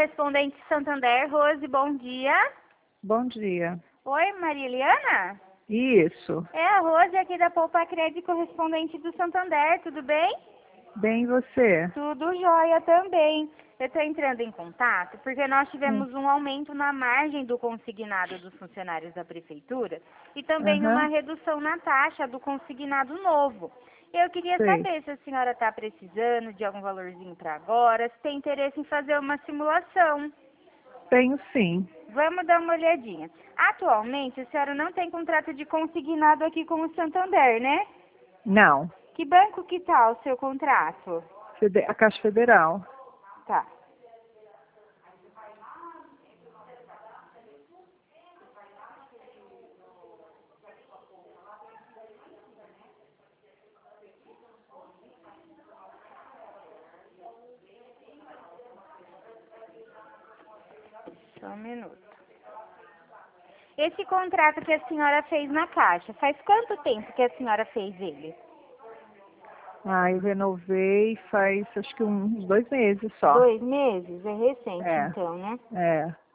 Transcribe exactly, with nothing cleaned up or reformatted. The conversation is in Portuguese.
correspondente Santander. Rose, bom dia. Bom dia. Oi, Maria Eliana? Isso. É a Rose aqui da Poupa Crédito, correspondente do Santander, tudo bem? Bem, e você? Tudo jóia também. Eu estou entrando em contato porque nós tivemos um aumento na margem do consignado dos funcionários da Prefeitura e também Aham. uma redução na taxa do consignado novo. Eu queria Sei. saber se a senhora está precisando de algum valorzinho para agora, se tem interesse em fazer uma simulação. Tenho sim. Vamos dar uma olhadinha. Atualmente, a senhora não tem contrato de consignado aqui com o Santander, né? Não. Que banco que tá o seu contrato? Fede- A Caixa Federal. Tá. Só um minuto. Esse contrato que a senhora fez na Caixa, faz quanto tempo que a senhora fez ele? Ah, eu renovei faz acho que uns dois meses só. Dois meses? É recente, É, então, né? é.